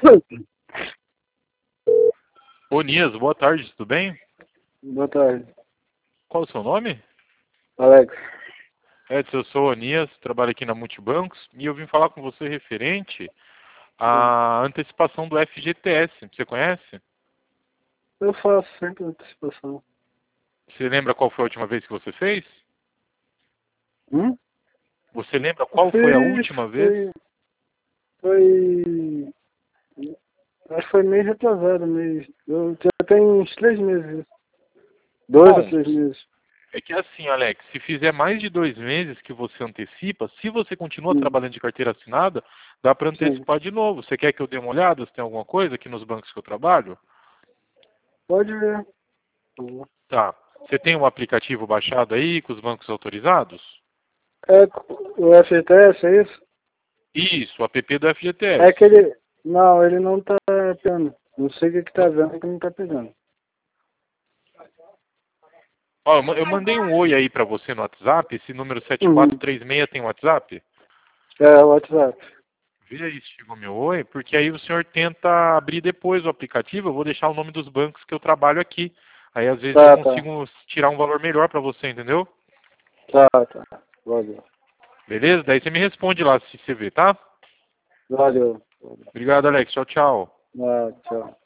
Ô Nias, boa tarde, tudo bem? Boa tarde, Qual o seu nome? Alex. Edson, eu sou o Nias, trabalho aqui na Multibancos e eu vim falar com você referente Sim. à antecipação do FGTS. Você conhece? Eu faço sempre antecipação. Você lembra qual foi a última vez que você fez? Hum? Você lembra Eu qual foi a fiz, última vez? foi, acho que foi mês retrasado, mês. Eu já tenho uns 3 meses, 2 a 3 meses. É que assim, Alex, se fizer mais de 2 meses que você antecipa, se você continua Sim, trabalhando de carteira assinada, dá para sim. antecipar de novo. Você quer que eu dê uma olhada se tem alguma coisa aqui nos bancos que eu trabalho? Pode ver. Tá. Você tem um aplicativo baixado aí com os bancos autorizados? É o FGTS, é isso? Isso, o app do FGTS. É que ele, não, ele não tá pegando. Não sei o que tá Não- vendo que não tá pegando. Ó, eu mandei um oi aí pra você no WhatsApp. Esse número Uhum. 7436 tem WhatsApp? É o WhatsApp. Vê aí se chegou meu oi, porque aí o senhor tenta abrir depois o aplicativo. Eu vou deixar o nome dos bancos que eu trabalho aqui. Aí às vezes eu Tá, tá. consigo tirar um valor melhor pra você, entendeu? Tá, tá. Valeu. Beleza? Daí você me responde lá se você vê, tá? Valeu. Obrigado, Alex. Tchau, tchau. Ah, tchau.